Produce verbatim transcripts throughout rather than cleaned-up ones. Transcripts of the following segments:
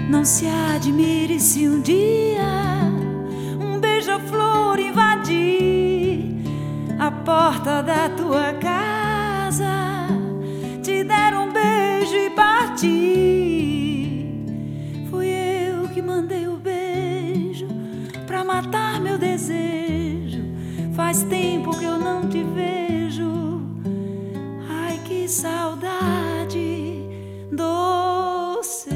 Não se admire se um dia um beija-flor invadir a porta da tua casa, te der um beijo e partir. Fui eu que mandei o beijo pra matar meu desejo. Faz tempo que eu não te vejo. Ai, que saudade doce.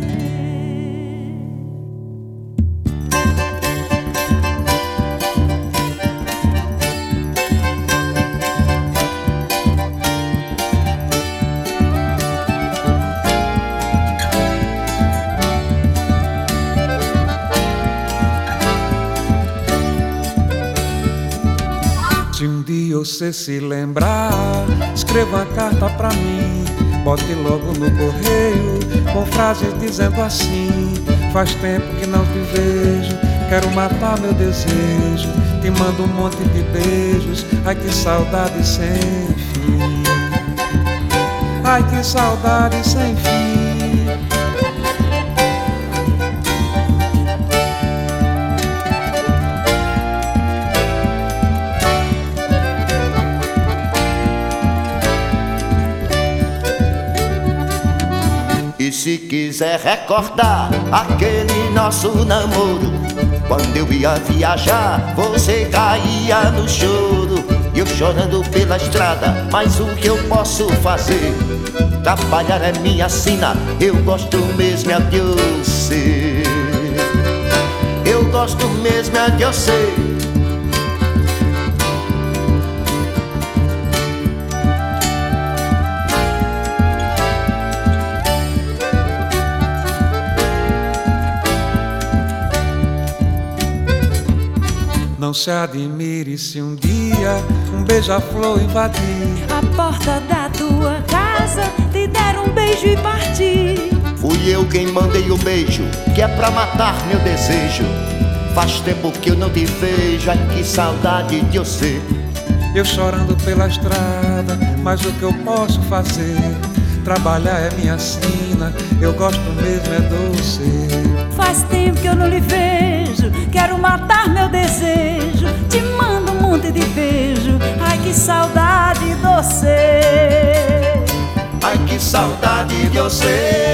Se um dia você se lembrar, escreva uma carta pra mim, bote logo no correio, com frases dizendo assim: faz tempo que não te vejo, quero matar meu desejo, te mando um monte de beijos, ai que saudade sem fim, ai que saudade sem fim. E se quiser recordar aquele nosso namoro, quando eu ia viajar, você caía no choro, e eu chorando pela estrada. Mas o que eu posso fazer? Trabalhar é minha sina, eu gosto mesmo é de você. Eu gosto mesmo é de você. Não se admire se um dia um beija-flor invadir a porta da tua casa, te der um beijo e partir. Fui eu quem mandei o beijo, que é pra matar meu desejo. Faz tempo que eu não te vejo, ai que saudade de você. Eu chorando pela estrada, mas o que eu posso fazer? Trabalhar é minha sina, eu gosto mesmo é doce. Faz tempo que eu não lhe vejo, quero matar meu desejo, te mando um monte de beijo, ai que saudade doce. Ai que saudade de você.